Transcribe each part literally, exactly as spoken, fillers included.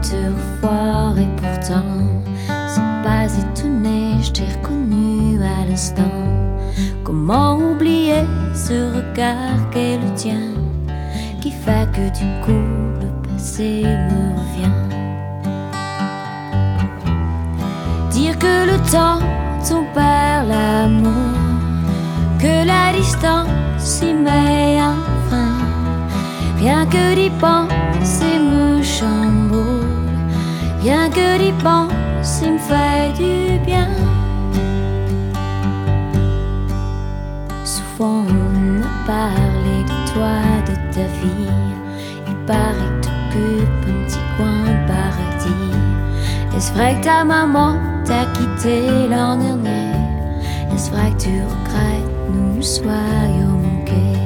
te revoir et pourtant c'est pas étonné, je t'ai reconnu à l'instant. Comment oublier ce regard qu'est le tien, qui fait que du coup le passé me revient. Dire que le temps on perd l'amour, que la distance y met un frein. Rien que d'y penser me chamboule, rien que d'y penser me fait du bien. Souvent on me parlait de toi, de ta vie. Il paraît que t'occupes un petit coin de paradis. Est-ce vrai que ta maman t'a quitté l'an dernier? Est-ce vrai que tu regrettes nous soyons manqués?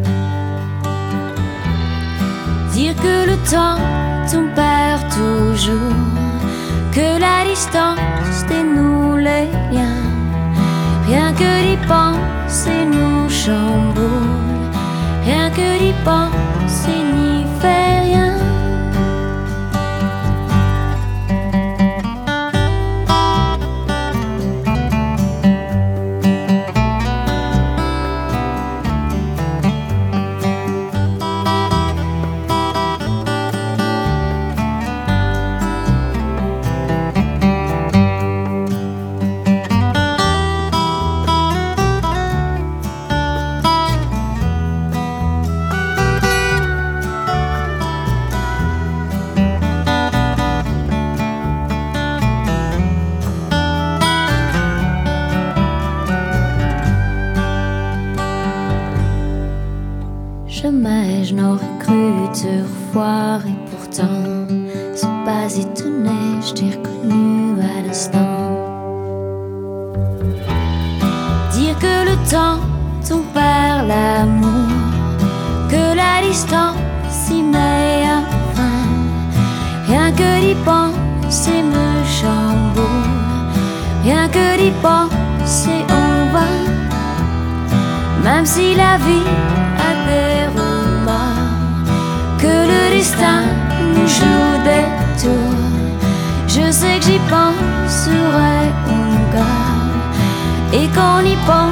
Dire que le temps t'en perd toujours, que la distance dénoue les liens. Rien que d'y penser nous chamboule, rien que d'y penser n'y fait rien. Jamais je n'aurais cru te revoir et pourtant c'est pas étonné, je t'ai reconnu à l'instant. Dire que le temps t'en perd l'amour, que la distance y met un frein. Rien que d'y penser me chamboule, rien que d'y penser on va. Même si la vie a des remords, que le destin nous joue des tours, je sais que j'y penserai encore. Et qu'on y pense